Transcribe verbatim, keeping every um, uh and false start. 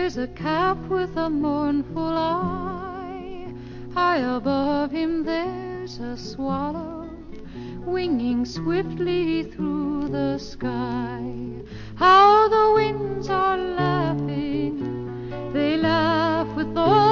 There's a calf with a mournful eye. High above him there's a swallow winging swiftly through the sky. How the winds are laughing, they laugh with all